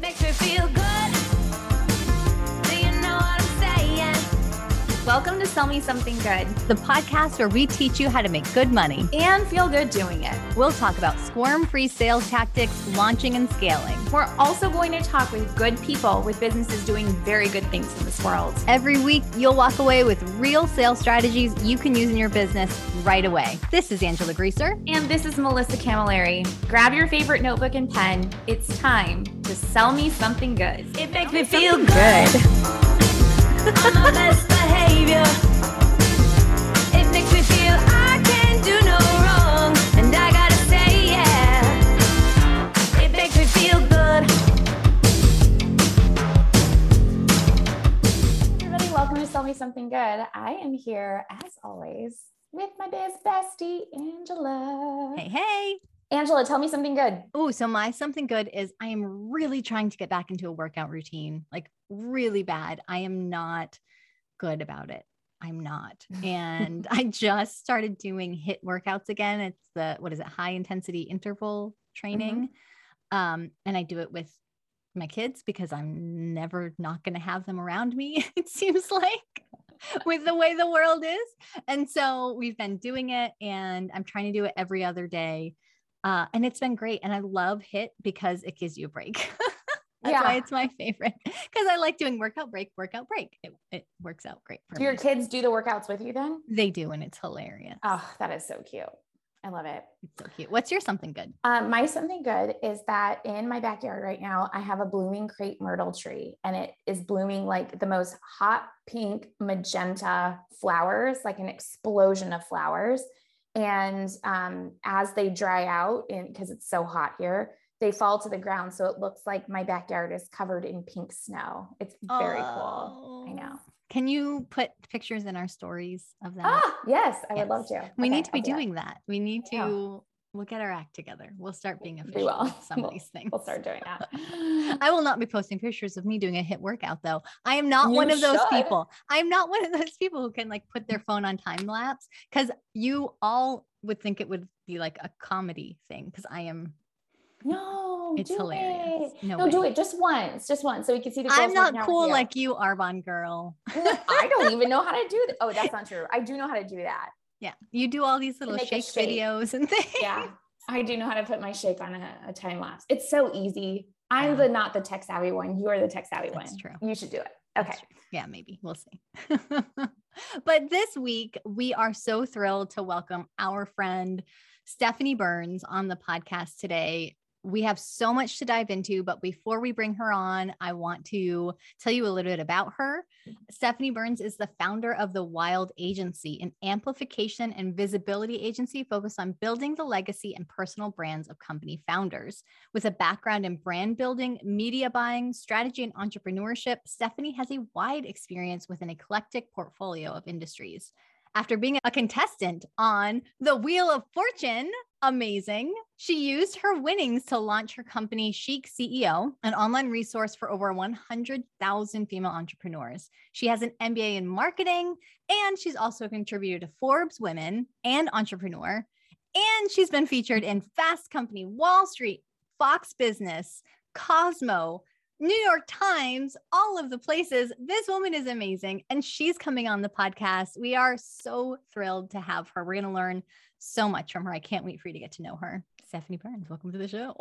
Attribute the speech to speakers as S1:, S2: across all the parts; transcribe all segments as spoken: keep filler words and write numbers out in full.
S1: makes me feel good. Do you know what I'm saying?
S2: Welcome to Sell Me Something Good,
S3: the podcast where we teach you how to make good money
S2: and feel good doing it.
S3: We'll talk about squirm-free sales tactics, launching and scaling.
S2: We're also going to talk with good people with businesses doing very good things in this world.
S3: Every week, you'll walk away with real sales strategies you can use in your business right away. This is Angela Greaser.
S2: And this is Melissa Camilleri. Grab your favorite notebook and pen. It's time to sell me something good.
S1: It makes me feel good. I'm my best behavior. It makes me feel I can do no wrong. And I gotta say, yeah, it makes me feel good.
S2: Everybody, welcome to Sell Me Something Good. I am here, as always, with my biz bestie, Angela.
S3: Hey, hey.
S2: Angela, tell me something good.
S3: Oh, so my something good is I am really trying to get back into a workout routine, like really bad. I am not good about it. I'm not. And I just started doing HIIT workouts again. It's the, what is it? High intensity interval training. Mm-hmm. Um, and I do it with my kids because I'm never not going to have them around me. It seems like with the way the world is. And so we've been doing it and I'm trying to do it every other day. Uh, and it's been great. And I love HIIT because it gives you a break. That's yeah. why it's my favorite, because I like doing workout break, workout break. It, it works out great for
S2: do
S3: me.
S2: Do your kids do the workouts with you then?
S3: They do. And it's hilarious.
S2: Oh, that is so cute. I love it.
S3: It's so cute. What's your something good?
S2: Um, my something good is that in my backyard right now, I have a blooming crepe myrtle tree and it is blooming like the most hot pink magenta flowers, like an explosion of flowers. And um, as they dry out, and because it's so hot here, they fall to the ground. So it looks like my backyard is covered in pink snow. It's very oh. cool. I know.
S3: Can you put pictures in our stories of that?
S2: Ah, yes, I
S3: yes.
S2: would love to.
S3: We
S2: okay,
S3: need to be
S2: do
S3: doing that. that. We need to,
S2: yeah.
S3: we'll get our act together. We'll start being official
S2: we will.
S3: with some
S2: we'll,
S3: of these things.
S2: We'll start doing that.
S3: I will not be posting pictures of me doing a HIIT workout though. I am not
S2: you
S3: one of those
S2: should.
S3: people. I'm not one of those people who can like put their phone on time lapse, because you all would think it would be like a comedy thing. Cause I am.
S2: No,
S3: it's
S2: do
S3: hilarious.
S2: It.
S3: No,
S2: no do it just once, just once. So we can see the girls.
S3: I'm not cool you. like you, Arbonne girl.
S2: No, I don't even know how to do that. Oh, that's not true. I do know how to do that.
S3: Yeah. You do all these little shake, shake videos and things.
S2: Yeah. I do know how to put my shake on a, a time lapse. It's so easy. I'm yeah. the, not the tech savvy one. You are the tech savvy
S3: that's
S2: one.
S3: True.
S2: You should do it. Okay.
S3: Yeah, maybe we'll see. But this week we are so thrilled to welcome our friend Stephanie Burns on the podcast today. We have so much to dive into, but before we bring her on, I want to tell you a little bit about her. Stephanie Burns is the founder of The Wild Agency, an amplification and visibility agency focused on building the legacy and personal brands of company founders. With a background in brand building, media buying, strategy, and entrepreneurship, Stephanie has a wide experience with an eclectic portfolio of industries. After being a contestant on The Wheel of Fortune, amazing, she used her winnings to launch her company, Chic C E O, an online resource for over one hundred thousand female entrepreneurs. She has an M B A in marketing, and she's also a contributor to Forbes Women and Entrepreneur. And she's been featured in Fast Company, Wall Street, Fox Business, Cosmo, New York Times, all of the places. This woman is amazing. And she's coming on the podcast. We are so thrilled to have her. We're going to learn so much from her. I can't wait for you to get to know her. Stephanie Burns, welcome to the show.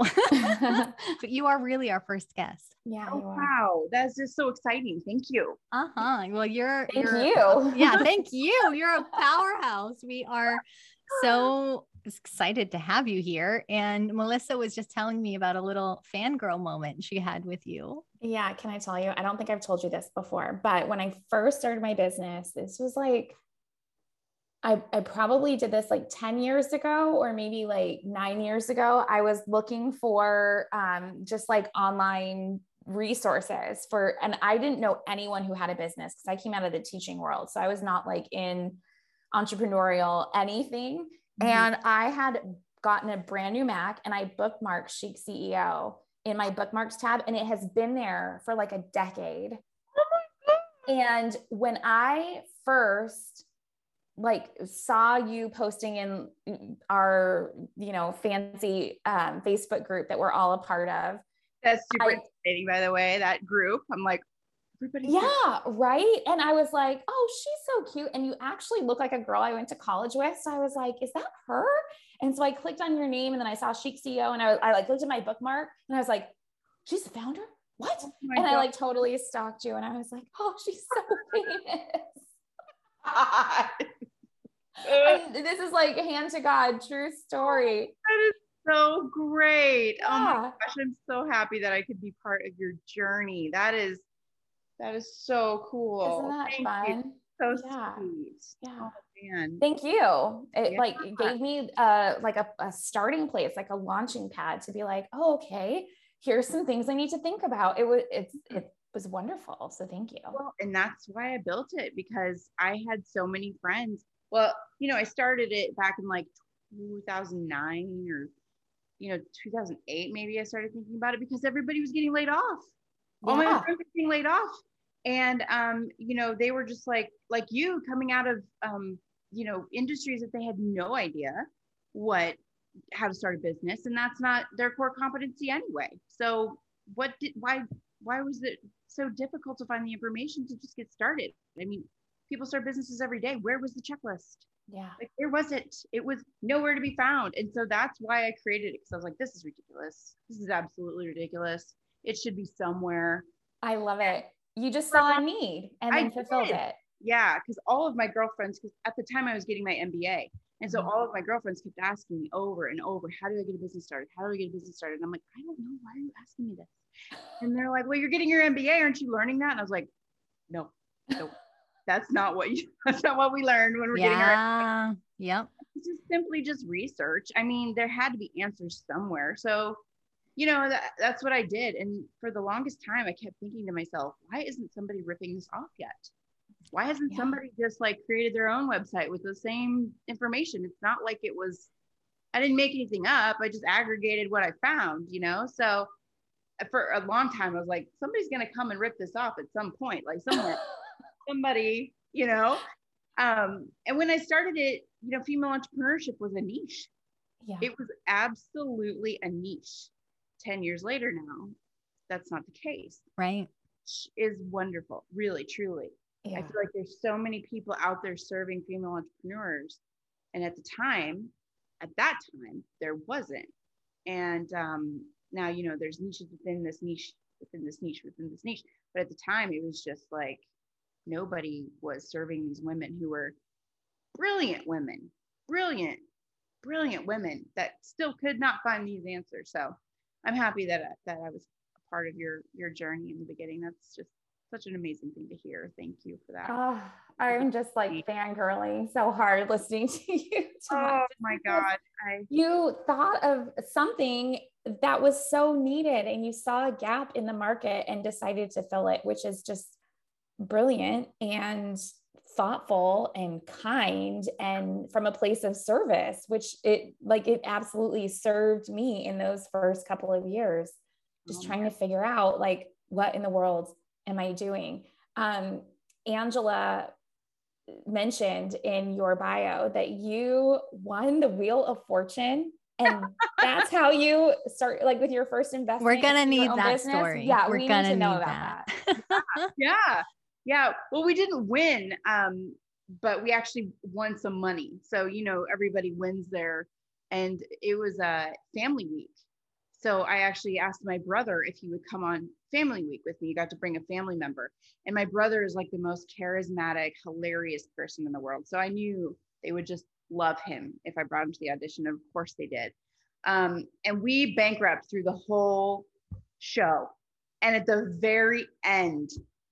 S3: But you are really our first guest.
S2: Yeah.
S4: Oh, wow. That's just so exciting. Thank you.
S3: Uh-huh. Well, you're,
S2: thank
S3: you're,
S2: you.
S3: Yeah. Thank you. You're a powerhouse. We are so excited to have you here. And Melissa was just telling me about a little fangirl moment she had with you.
S2: Yeah. Can I tell you? I don't think I've told you this before, but when I first started my business, this was like, I, I probably did this like ten years ago, or maybe like nine years ago. I was looking for um, just like online resources for, and I didn't know anyone who had a business because I came out of the teaching world. So I was not like in entrepreneurial anything. Mm-hmm. And I had gotten a brand new Mac and I bookmarked Chic C E O in my bookmarks tab. And it has been there for like a decade. Oh my God. And when I first like saw you posting in our, you know, fancy um, Facebook group that we're all a part of,
S4: That's super
S2: I-
S4: exciting, by the way, that group. I'm like, everybody's
S2: Yeah, right. And I was like, oh, she's so cute. And you actually look like a girl I went to college with. So I was like, is that her? And so I clicked on your name and then I saw Chic C E O and I, I like looked at my bookmark and I was like, she's the founder? What?
S4: Oh my
S2: and I
S4: God.
S2: like totally stalked you. And I was like, oh, she's so famous.
S4: that
S2: I mean, this is like hand to God, true story.
S4: is so great. Oh my
S2: Yeah.
S4: gosh, I'm so happy that I could be part of your journey. That is, that is so cool.
S2: Isn't that
S4: Thank you.
S2: fun?
S4: So
S2: Yeah.
S4: sweet.
S2: Yeah.
S4: Oh man.
S2: Thank you. It
S4: Yeah.
S2: like it gave me uh like a, a starting place, like a launching pad to be like, oh, okay, here's some things I need to think about. It was it's it was wonderful. So thank you.
S4: Well, and that's why I built it, because I had so many friends. Well, you know, I started it back in like two thousand nine or, you know, two thousand eight, maybe I started thinking about it because everybody was getting laid off. All my
S2: Yeah.
S4: friends were getting laid off. And, um, you know, they were just like, like you coming out of, um, you know, industries that they had no idea what, how to start a business. And that's not their core competency anyway. So what did, why, why was it so difficult to find the information to just get started? I mean, people start businesses every day. Where was the checklist?
S2: Yeah.
S4: Like, where was it? It was nowhere to be found. And so that's why I created it. Because I was like, this is ridiculous. This is absolutely ridiculous. It should be somewhere.
S2: I love it. You just saw a need and
S4: I
S2: then fulfilled
S4: did.
S2: it.
S4: Yeah, because all of my girlfriends, because at the time I was getting my M B A. And so
S2: Mhm.
S4: all of my girlfriends kept asking me over and over, how do I get a business started? How do I get a business started? And I'm like, I don't know. Why are you asking me this? And they're like, well, you're getting your M B A. Aren't you learning that? And I was like, no, no, that's not what you, that's not what we learned when we're getting our
S3: Yeah. Yep.
S4: It's just simply just research. I mean, there had to be answers somewhere. So, you know, that, that's what I did. And for the longest time, I kept thinking to myself, why isn't somebody ripping this off yet? Why hasn't
S2: Yeah.
S4: somebody just like created their own website with the same information? It's not like it was, I didn't make anything up. I just aggregated what I found, you know? So for a long time, I was like, somebody's going to come and rip this off at some point, like somewhere, somebody, you know? Um, and when I started it, you know, female entrepreneurship was a niche.
S2: Yeah.
S4: It was absolutely a niche. ten years later now, that's not the case.
S3: Right.
S4: Which is wonderful, really, truly.
S2: Yeah.
S4: I feel like there's so many people out there serving female entrepreneurs. And at the time, at that time, there wasn't. And um, now, you know, there's niches within this niche, within this niche, within this niche. But at the time, it was just like, nobody was serving these women who were brilliant women, brilliant, brilliant women that still could not find these answers. So I'm happy that, I- that I was a part of your, your journey in the beginning. That's just such an amazing thing to hear. Thank you for that.
S2: Oh, I'm just like fangirling so hard listening to you.
S4: Oh my God. I,
S2: You thought of something that was so needed and you saw a gap in the market and decided to fill it, which is just brilliant and thoughtful and kind and from a place of service, which it like it absolutely served me in those first couple of years, just
S4: Oh my
S2: trying to figure out like what in the world am I doing? Um, Angela mentioned in your bio that you won the Wheel of Fortune. And that's how you start, like with your first investment.
S3: We're going to
S2: in your
S3: need
S2: own
S3: that
S2: business.
S3: story.
S2: Yeah,
S3: We're
S2: we
S3: going
S2: need
S3: to
S2: to know
S3: need
S2: about
S3: that.
S2: that.
S4: yeah. Yeah. Well, we didn't win, um, but we actually won some money. So, you know, everybody wins there. And it was a family week. So I actually asked my brother if he would come on family week with me. You got to bring a family member. And my brother is like the most charismatic, hilarious person in the world. So I knew they would just love him if I brought him to the audition. Of course they did. Um, and we bankrupt through the whole show. And at the very end,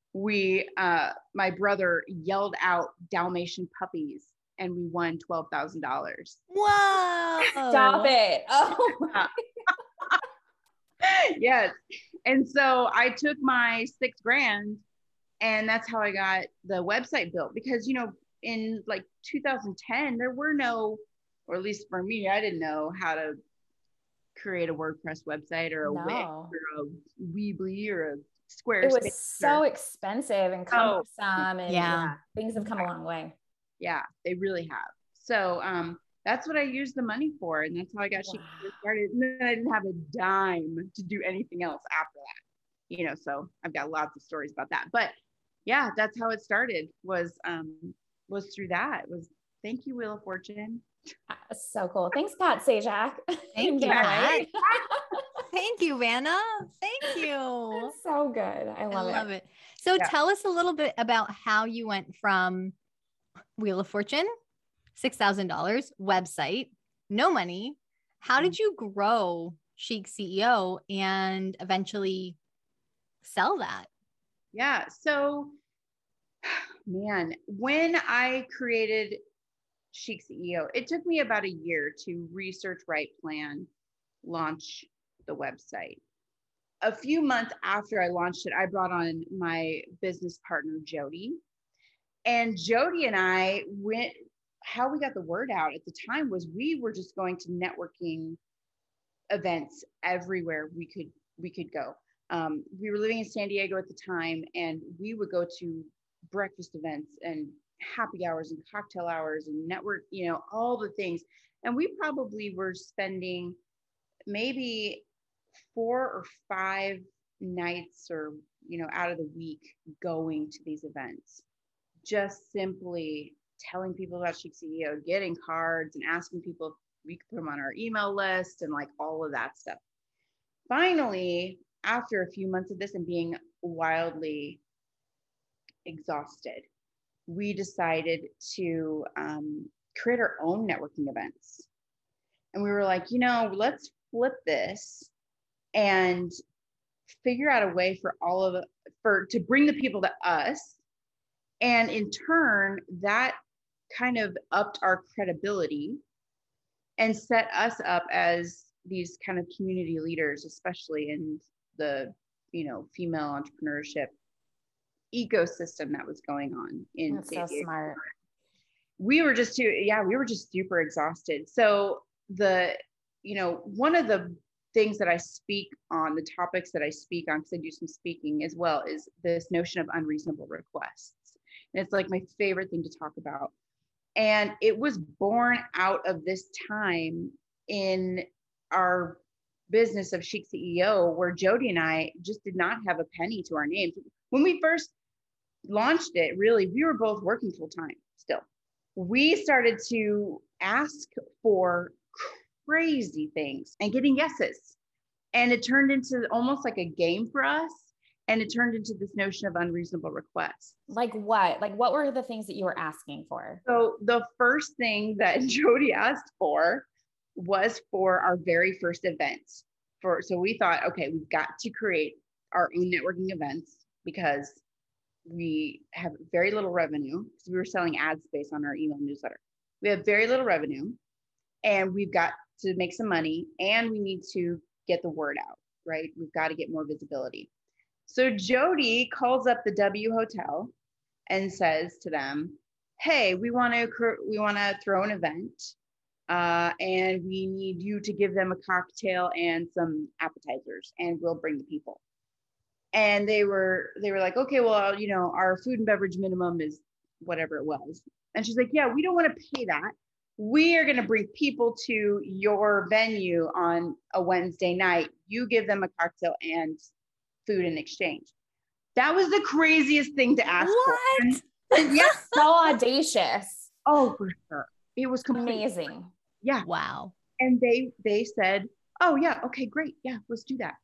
S4: we, uh, my brother yelled out Dalmatian puppies and we won twelve thousand dollars.
S3: Whoa.
S2: Stop it. Oh, my-
S4: Yes. And so I took my six grand and that's how I got the website built because, you know, in like two thousand ten, there were no, or at least for me, I didn't know how to create a WordPress website or a Wix
S2: No.
S4: or a Weebly or a
S2: it
S4: Squarespace.
S2: was so expensive and cumbersome. And
S3: Yeah.
S2: yeah, things have come a long way.
S4: Yeah, they really have. So, um, that's what I used the money for. And that's how I got
S2: Wow.
S4: Chic started. And then I didn't have a dime to do anything else after that, you know, so I've got lots of stories about that. But yeah, that's how it started was, um, was through that was, thank you, Wheel of Fortune.
S2: So cool. Thanks, Pat Sajak.
S3: Thank you,
S2: Yeah,
S3: Pat.
S2: right?
S3: Thank you, Vanna. Thank you.
S2: It's so good. I love,
S3: I love
S2: it.
S3: it. So
S4: Yeah.
S3: tell us a little bit about how you went from Wheel of Fortune, six thousand dollars website, no money. How did you grow Chic C E O and eventually sell that?
S4: Yeah. So, man, when I created Chic C E O, it took me about a year to research, write, plan, launch the website. A few months after I launched it, I brought on my business partner, Jody. And Jody and I went, how we got the word out at the time was we were just going to networking events everywhere we could, we could go. Um, we were living in San Diego at the time, and we would go to breakfast events and happy hours and cocktail hours and network, you know, all the things. And we probably were spending maybe four or five nights or, you know, out of the week going to these events, just simply telling people about Chic C E O, getting cards and asking people if we could put them on our email list and like all of that stuff. Finally, after a few months of this and being wildly exhausted, we decided to um, create our own networking events. And we were like, you know, let's flip this and figure out a way for all of it, for to bring the people to us. And in turn, that kind of upped our credibility and set us up as these kind of community leaders, especially in the, you know, female entrepreneurship ecosystem that was going on in
S2: That's
S4: San
S2: so
S4: Diego.
S2: smart.
S4: We were just too, yeah, we were just super exhausted. So the, you know, one of the things that I speak on, the topics that I speak on, because I do some speaking as well, is this notion of unreasonable requests. And it's like my favorite thing to talk about. And it was born out of this time in our business of Chic C E O, where Jody and I just did not have a penny to our names. When we first launched it, really, we were both working full time still. We started to ask for crazy things and getting yeses. And it turned into almost like a game for us. And it turned into this notion of unreasonable requests.
S2: Like what? Like what were the things that you were asking for?
S4: So the first thing that Jody asked for was for our very first event. For so we thought, okay, we've got to create our own networking events because we have very little revenue because we were selling ad space on our email newsletter. We have very little revenue and we've got to make some money and we need to get the word out, right? We've got to get more visibility. So Jody calls up the W Hotel and says to them, hey, we want to we want to throw an event uh, and we need you to give them a cocktail and some appetizers and we'll bring the people. And they were they were like, okay, well, you know, our food and beverage minimum is whatever it was. And she's like, yeah, we don't want to pay that. We are going to bring people to your venue on a Wednesday night. You give them a cocktail and food in exchange. That was the craziest thing to ask
S3: What?
S4: for. Yeah.
S2: So audacious.
S4: Oh, for sure. It was completely,
S2: Amazing.
S4: yeah.
S3: Wow.
S4: And they they said, oh yeah, okay, great. Yeah, let's do that.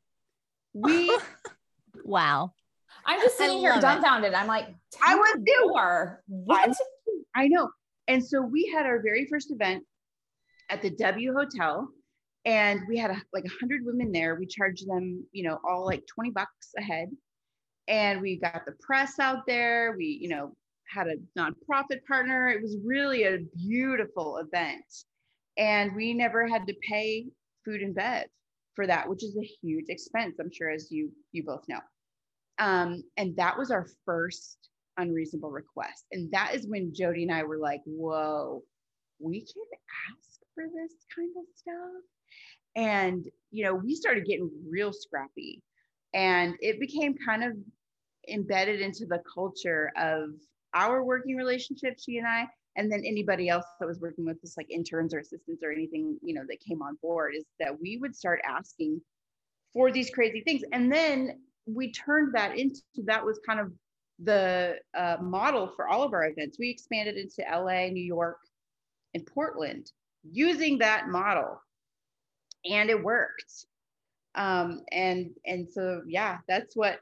S4: We
S3: Wow.
S2: I'm just
S3: I
S2: sitting here
S3: love it.
S2: dumbfounded. I'm like,
S4: I was too.
S2: more. What?
S4: I know. And so we had our very first event at the W Hotel. And we had a, like a hundred women there. We charged them, you know, all like twenty bucks a head. And we got the press out there. We, you know, had a nonprofit partner. It was really a beautiful event. And we never had to pay food and bev for that, which is a huge expense, I'm sure, as you you both know. Um, and that was our first unreasonable request. And that is when Jody and I were like, whoa, we can ask for this kind of stuff. And, you know, we started getting real scrappy and it became kind of embedded into the culture of our working relationship, she and I, and then anybody else that was working with us, like interns or assistants or anything, you know, that came on board, is that we would start asking for these crazy things. And then we turned that into, that was kind of the uh, model for all of our events. We expanded into L A, New York, and Portland using that model, and it worked. Um, and, and so, yeah, that's what.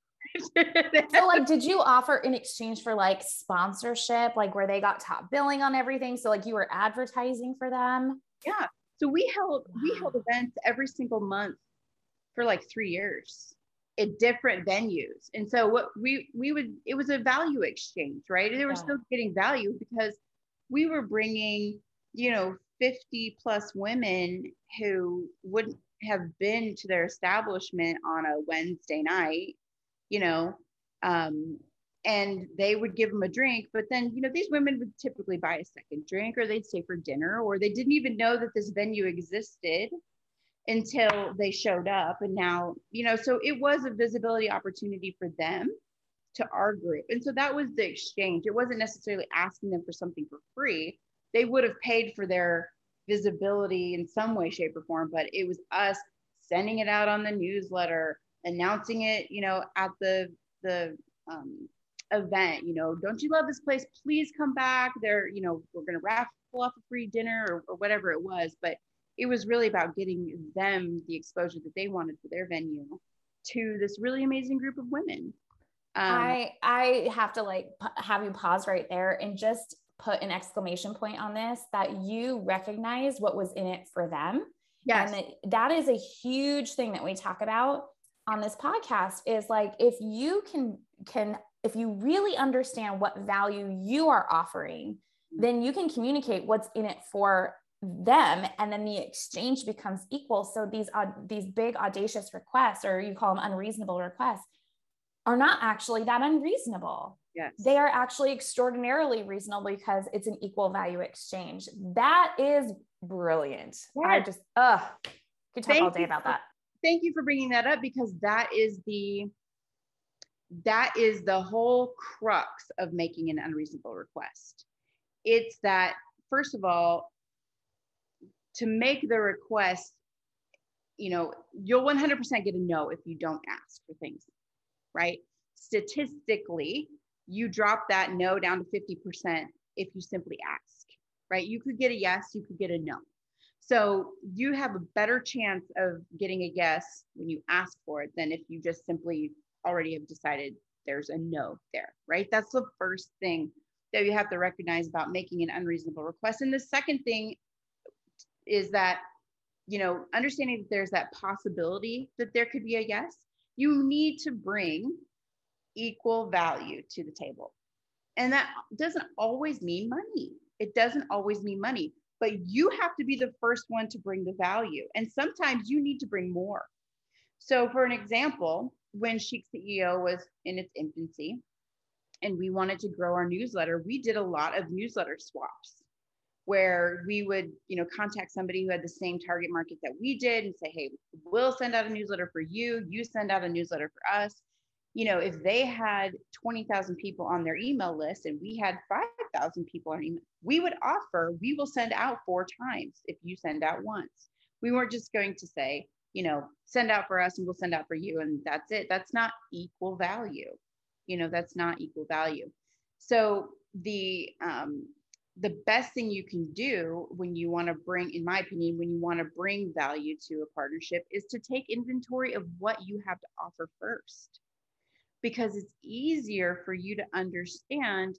S2: So like, did you offer in exchange for like sponsorship, like where they got top billing on everything? So like you were advertising for them?
S4: Yeah. So we held, we held events every single month for like three years at different venues. And so what we, we would, it was a value exchange, right? They were
S2: Yeah.
S4: still getting value because we were bringing, you know, fifty plus women who wouldn't have been to their establishment on a Wednesday night, you know, um, and they would give them a drink, but then, you know, these women would typically buy a second drink, or they'd stay for dinner, or they didn't even know that this venue existed until they showed up. And now, you know, so it was a visibility opportunity for them to our group. And so that was the exchange. It wasn't necessarily asking them for something for free. They would have paid for their visibility in some way, shape, or form, but it was us sending it out on the newsletter, announcing it, you know, at the, the um, event, you know, don't you love this place? Please come back. There, you know, we're going to raffle off a free dinner, or, or whatever it was. But it was really about getting them the exposure that they wanted for their venue to this really amazing group of women. Um,
S2: I, I have to like p- have you pause right there and just put an exclamation point on this, that you recognize what was in it for them.
S4: yes.
S2: And that, that is a huge thing that we talk about on this podcast, is like, if you can, can, if you really understand what value you are offering, then you can communicate what's in it for them. And then the exchange becomes equal. So these, uh, these big audacious requests, or you call them unreasonable requests, are not actually that unreasonable.
S4: Yes.
S2: They are actually extraordinarily reasonable because it's an equal value exchange. That is brilliant.
S4: Yes.
S2: I just, uh, could talk
S4: Thank
S2: all day
S4: you
S2: about
S4: for-
S2: that.
S4: Thank you for bringing that up, because that is the, that is the whole crux of making an unreasonable request. It's that, first of all, to make the request, you know, you'll one hundred percent get a no if you don't ask for things, right? Statistically, you drop that no down to fifty percent if you simply ask, right? You could get a yes, you could get a no. So you have a better chance of getting a yes when you ask for it than if you just simply already have decided there's a no there, right? That's the first thing that you have to recognize about making an unreasonable request. And the second thing is that, you know, understanding that there's that possibility that there could be a yes, you need to bring equal value to the table. And that doesn't always mean money. It doesn't always mean money, but you have to be the first one to bring the value. And sometimes you need to bring more. So for an example, when Chic C E O was in its infancy and we wanted to grow our newsletter, we did a lot of newsletter swaps, where we would, you know, contact somebody who had the same target market that we did and say, hey, we'll send out a newsletter for you. You send out a newsletter for us. You know, if they had twenty thousand people on their email list and we had five thousand people on email, we would offer, we will send out four times if you send out once. We weren't just going to say, you know, send out for us and we'll send out for you, and that's it. That's not equal value. You know, that's not equal value. So the, um, the best thing you can do when you want to bring, in my opinion, when you want to bring value to a partnership, is to take inventory of what you have to offer first, because it's easier for you to understand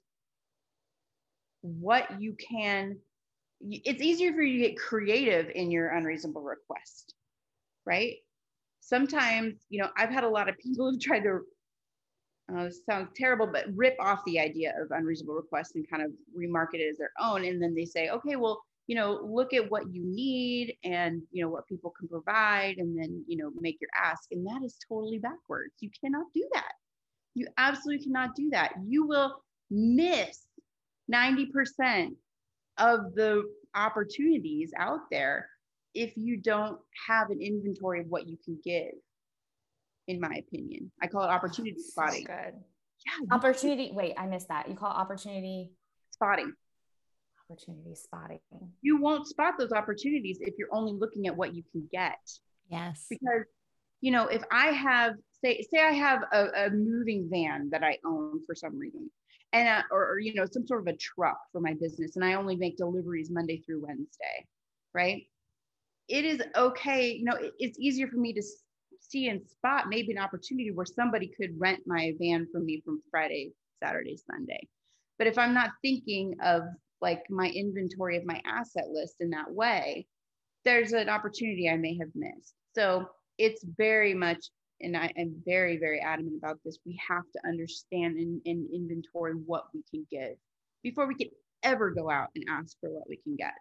S4: what you can, it's easier for you to get creative in your unreasonable request, right? Sometimes, you know, I've had a lot of people who've tried to, Uh, this sounds terrible, but rip off the idea of unreasonable requests and kind of remarket it as their own. And then they say, okay, well, you know, look at what you need and, you know, what people can provide, and then, you know, make your ask. And that is totally backwards. You cannot do that. You absolutely cannot do that. You will miss ninety percent of the opportunities out there if you don't have an inventory of what you can give. In my opinion, I call it opportunity spotting.
S2: So good.
S4: Yeah,
S2: Opportunity. Wait, I missed that. You call it opportunity
S4: spotting.
S2: opportunity spotting.
S4: You won't spot those opportunities if you're only looking at what you can get.
S3: Yes.
S4: Because, you know, if I have, say, say I have a, a moving van that I own for some reason, and uh, or, or, you know, some sort of a truck for my business, and I only make deliveries Monday through Wednesday, right? It is okay. You know, it, it's easier for me to see and spot maybe an opportunity where somebody could rent my van from me from Friday, Saturday, Sunday. But if I'm not thinking of like my inventory of my asset list in that way, there's an opportunity I may have missed. So it's very much, and I am very, very adamant about this, we have to understand and, and inventory what we can give before we can ever go out and ask for what we can get.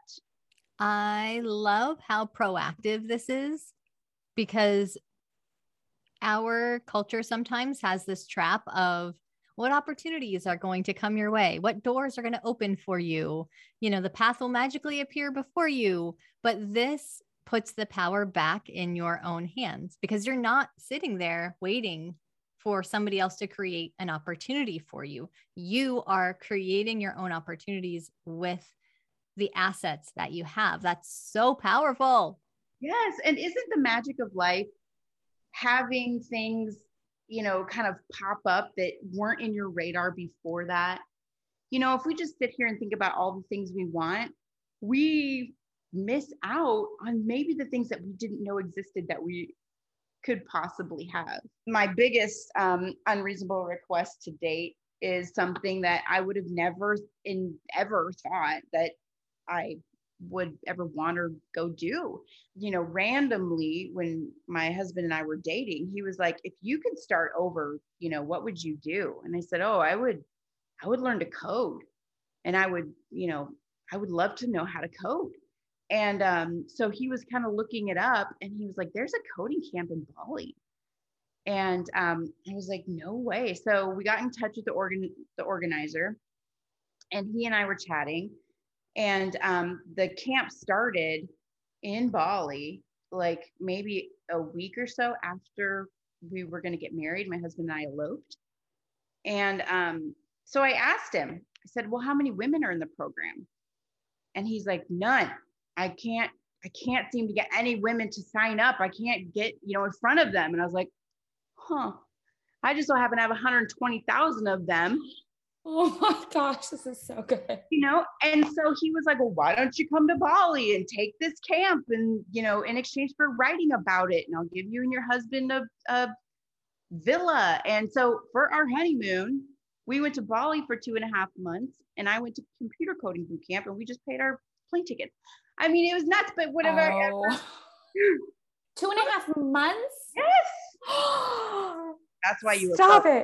S3: I love how proactive this is, because our culture sometimes has this trap of what opportunities are going to come your way, what doors are going to open for you. You know, the path will magically appear before you, but this puts the power back in your own hands, because you're not sitting there waiting for somebody else to create an opportunity for you. You are creating your own opportunities with the assets that you have. That's so powerful.
S4: Yes. And isn't the magic of life having things, you know, kind of pop up that weren't in your radar before that? You know, if we just sit here and think about all the things we want, we miss out on maybe the things that we didn't know existed that we could possibly have. My biggest um, unreasonable request to date is something that I would have never in ever thought that I would ever want or go do. You know, randomly when my husband and I were dating, he was like, if you could start over, you know, what would you do? And I said, oh, I would, I would learn to code. And I would, you know, I would love to know how to code. And um, so he was kind of looking it up, and he was like, there's a coding camp in Bali. And um, I was like, no way. So we got in touch with the organ, the organizer, and he and I were chatting. And um, the camp started in Bali, like maybe a week or so after we were going to get married. My husband and I eloped. And um, so I asked him, I said, well, how many women are in the program? And he's like, none. I can't, I can't seem to get any women to sign up. I can't get, you know, in front of them. And I was like, huh, I just so happen to have one hundred twenty thousand of them.
S2: Oh my gosh, this is so good.
S4: You know, and so he was like, well, why don't you come to Bali and take this camp, and, you know, in exchange for writing about it, and I'll give you and your husband a, a villa. And so for our honeymoon, we went to Bali for two and a half months, and I went to computer coding boot camp, and we just paid our plane tickets. I mean, it was nuts, but whatever.
S2: Oh. Two and a half months?
S4: Yes. That's why you
S2: Stop it.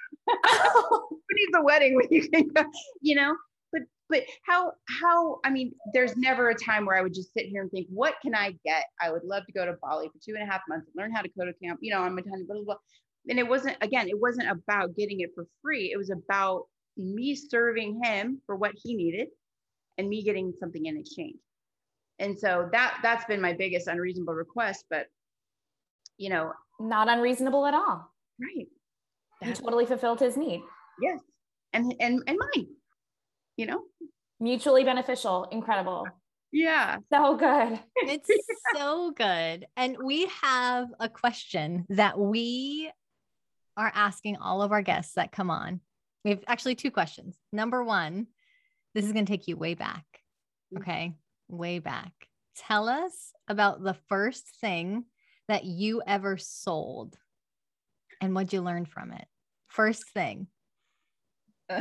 S4: Who needs a wedding when you can go, you know? But but how how I mean, there's never a time where I would just sit here and think, what can I get? I would love to go to Bali for two and a half months and learn how to code a camp. You know, I'm a tiny blah, blah, blah. And it wasn't, again, it wasn't about getting it for free. It was about me serving him for what he needed and me getting something in exchange. And so that that's been my biggest unreasonable request. But, you know,
S2: not unreasonable at all.
S4: Right.
S2: You totally fulfilled his need.
S4: Yes. And, and, and mine, you know,
S2: mutually beneficial. Incredible.
S4: Yeah.
S2: So good.
S3: It's so good. And we have a question that we are asking all of our guests that come on. We have actually two questions. Number one, this is going to take you way back. Okay. Way back. Tell us about the first thing that you ever sold and what'd you learn from it? First thing.
S4: Uh,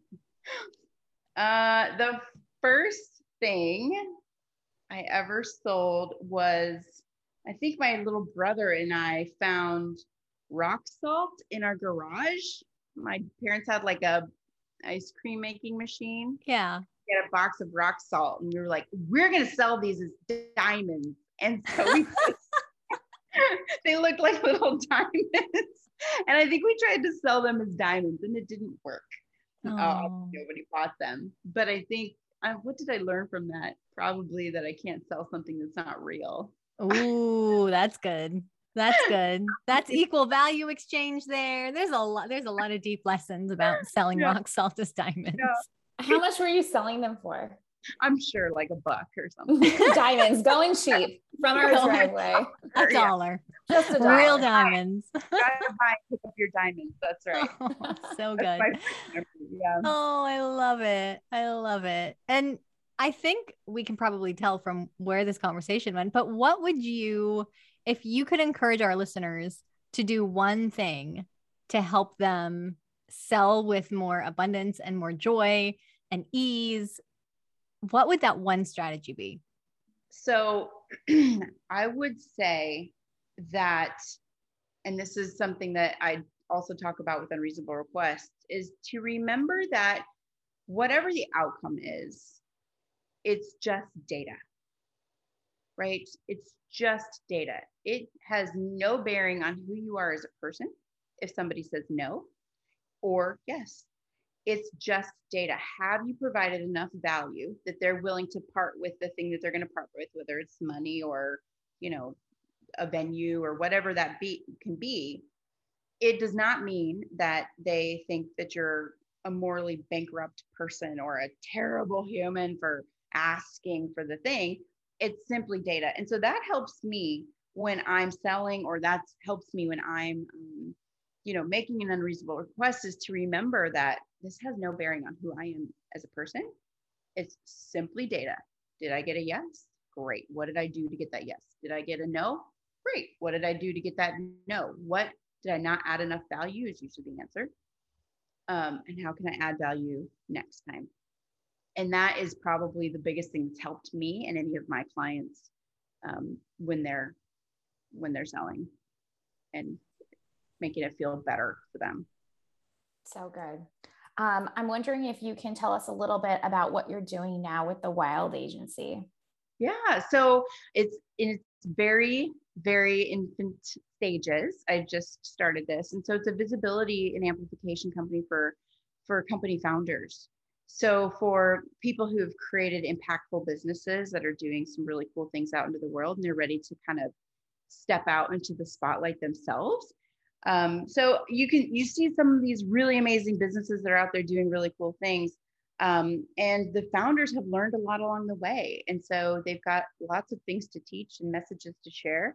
S4: the first thing I ever sold was, I think my little brother and I found rock salt in our garage. My parents had like a ice cream making machine.
S3: Yeah.
S4: We had a box of rock salt, and we were like, we're going to sell these as diamonds. And so we they looked like little diamonds. And I think we tried to sell them as diamonds, and it didn't work.
S3: Oh.
S4: Uh, nobody bought them. But I think, uh, what did I learn from that? Probably that I can't sell something that's not real.
S3: Ooh, that's good. That's good. That's equal value exchange there. There's a lot, there's a lot of deep lessons about selling
S4: Yeah.
S3: rock salt as diamonds.
S4: Yeah.
S2: How much were you selling them for?
S4: I'm sure like a buck or something.
S2: Diamonds going cheap from our
S3: Going-
S2: driveway.
S3: A
S4: Yeah.
S3: dollar.
S2: Just a dollar.
S3: Real diamonds.
S4: Gotta buy and pick up your diamonds. That's right.
S3: Oh, so
S4: That's
S3: good.
S4: my first memory. Yeah.
S3: Oh, I love it. I love it. And I think we can probably tell from where this conversation went, but what would you, if you could encourage our listeners to do one thing to help them sell with more abundance and more joy and ease, what would that one strategy be?
S4: So I would say that, and this is something that I also talk about with Unreasonable Requests, is to remember that whatever the outcome is, it's just data, right? It's just data. It has no bearing on who you are as a person. If somebody says no or yes, it's just data. Have you provided enough value that they're willing to part with the thing that they're going to part with, whether it's money or, you know, a venue or whatever that be can be? It does not mean that they think that you're a morally bankrupt person or a terrible human for asking for the thing. It's simply data. And so that helps me when I'm selling, or that helps me when I'm, um, you know, making an unreasonable request, is to remember that this has no bearing on who I am as a person. It's simply data. Did I get a yes? Great. What did I do to get that yes? Did I get a no? Great. What did I do to get that no? What did I not add enough value is usually the answer. Um, and how can I add value next time? And that is probably the biggest thing that's helped me and any of my clients um, when they're when they're selling, and making it feel better for them.
S2: So good. Um, I'm wondering if you can tell us a little bit about what you're doing now with the Wild Agency.
S4: Yeah, so it's in its very, very infant stages. I just started this. And so it's a visibility and amplification company for, for company founders. So for people who have created impactful businesses that are doing some really cool things out into the world, and they're ready to kind of step out into the spotlight themselves. Um, so you can, you see some of these really amazing businesses that are out there doing really cool things. Um, and the founders have learned a lot along the way. And so they've got lots of things to teach and messages to share.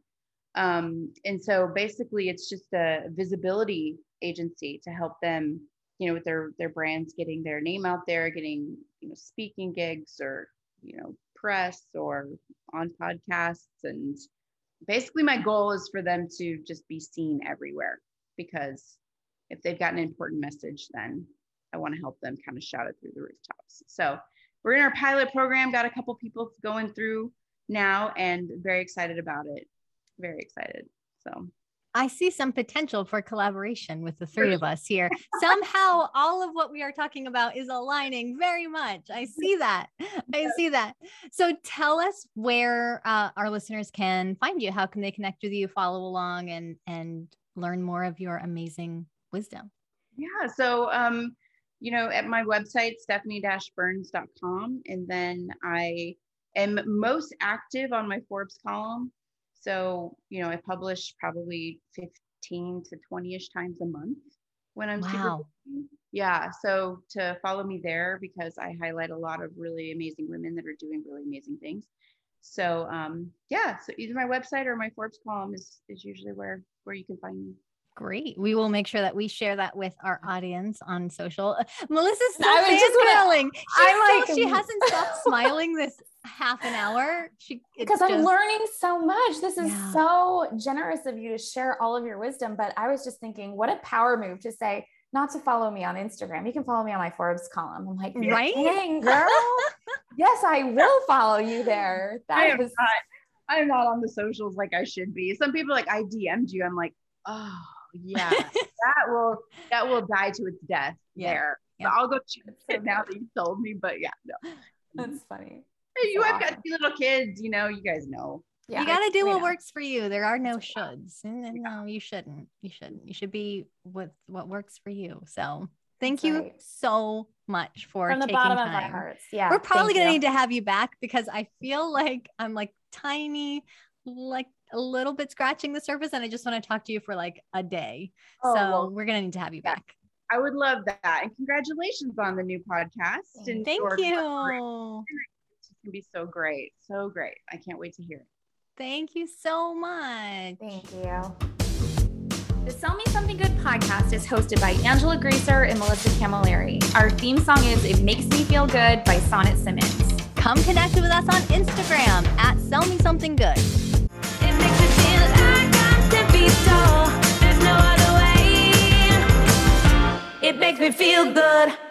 S4: Um, and so basically it's just a visibility agency to help them, you know, with their, their brands, getting their name out there, getting, you know, speaking gigs or, you know, press or on podcasts. And basically my goal is for them to just be seen everywhere, because if they've got an important message, then I want to help them kind of shout it through the rooftops. So we're in our pilot program, got a couple people going through now, and very excited about it. Very excited. So
S3: I see some potential for collaboration with the three of us here. Somehow all of what we are talking about is aligning very much. I see that. I see that. So tell us where uh, our listeners can find you. How can they connect with you, follow along, and, and learn more of your amazing wisdom?
S4: yeah, so, um, you know, at my website, stephanie dash burns dot com. And then I am most active on my Forbes column. So, you know, I publish probably fifteen to twenty-ish times a month when I'm super
S3: Wow.
S4: busy. Yeah. So to follow me there, because I highlight a lot of really amazing women that are doing really amazing things. So um, yeah, so either my website or my Forbes column is, is usually where, where you can find me.
S3: Great. We will make sure that we share that with our audience on social. Uh, Melissa's still
S2: I was just gonna-
S3: fangirling. She's
S2: I'm
S3: still-
S2: like-
S3: she hasn't stopped smiling this half an hour. She it's
S2: Because I'm
S3: just-
S2: learning so much. This is
S3: Yeah.
S2: so generous of you to share all of your wisdom. But I was just thinking, what a power move to say, not to follow me on Instagram. You can follow me on my Forbes column. I'm like,
S3: Right?
S2: dang, girl. Yes, I will folloll you there.
S4: I
S2: That
S4: am
S2: was
S4: not, I'm not on the socials like I should be. Some people are like, I D M'd you. I'm like, oh yeah, that will, that will die to its death
S3: Yeah.
S4: there.
S3: Yeah.
S4: So I'll go check it now that you told me, but yeah, no.
S2: that's funny.
S4: Hey, you
S2: so
S4: have got
S2: awesome.
S4: two little kids, you know, you guys know.
S2: Yeah,
S3: You got to do
S2: we
S3: what
S2: know.
S3: works for you. There are no
S2: That's what we
S3: shoulds. And- and No, you shouldn't. You shouldn't. You should be with what works for you. So thank
S2: That's
S3: you
S2: right.
S3: so much for
S2: From the
S3: taking
S2: bottom
S3: time.
S2: of our hearts. Yeah.
S3: We're probably
S2: thank
S3: going to
S2: you.
S3: need to have you back, because I feel like I'm like tiny, like a little bit scratching the surface, and I just want to talk to you for like a day.
S2: Oh,
S3: so
S2: well,
S3: we're going to need to have you
S4: yeah.
S3: back.
S4: I would love that. And congratulations on the new podcast. And
S3: Thank
S4: your-
S3: you.
S4: can be so great. So great. I can't wait to hear it.
S3: Thank you so much.
S2: Thank you. The Sell Me Something Good podcast is hosted by Angela Greaser and Melissa Camilleri. Our theme song is It Makes Me Feel Good by Sonnet Simmons.
S3: Come connect with us on Instagram at Sell Me Something Good.
S1: It makes me feel like I'm ten feet tall. There's no other way. It makes me feel good.